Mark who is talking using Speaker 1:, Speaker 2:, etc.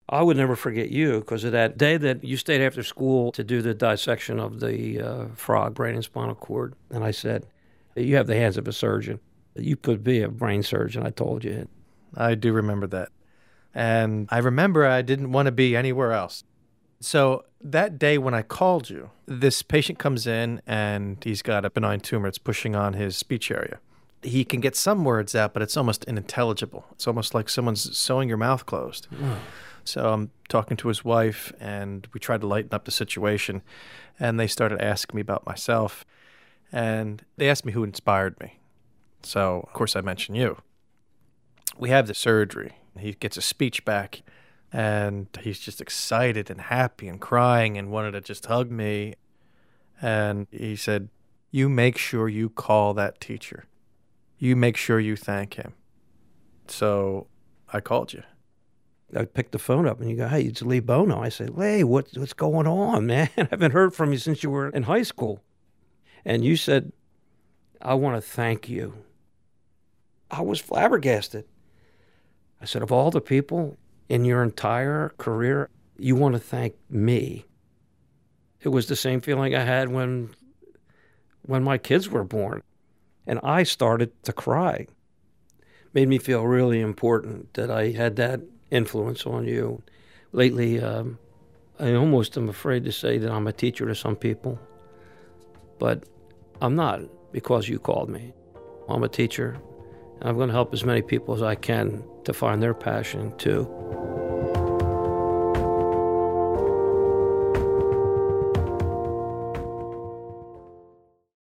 Speaker 1: I would never forget you because of that day that you stayed after school to do the dissection of the frog, brain and spinal cord. And I said, you have the hands of a surgeon. You could be a brain surgeon, I told you.
Speaker 2: I do remember that. And I remember I didn't want to be anywhere else. So that day when I called you, this patient comes in and he's got a benign tumor. It's pushing on his speech area. He can get some words out, but it's almost unintelligible. It's almost like someone's sewing your mouth closed.
Speaker 1: Oh.
Speaker 2: So I'm talking to his wife, and we tried to lighten up the situation, and they started asking me about myself, and they asked me who inspired me. So, of course, I mentioned you. We have the surgery. He gets his speech back, and he's just excited and happy and crying and wanted to just hug me. And he said, you make sure you call that teacher. You make sure you thank him. So I called you.
Speaker 1: I picked the phone up and you go, hey, it's Lee Bono. I said, Lee, what's going on, man? I haven't heard from you since you were in high school. And you said, I want to thank you. I was flabbergasted. I said, of all the people in your entire career, you want to thank me. It was the same feeling I had when my kids were born. And I started to cry. Made me feel really important that I had that influence on you. Lately, I almost am afraid to say that I'm a teacher to some people, but I'm not because you called me. I'm a teacher, and I'm going to help as many people as I can to find their passion too.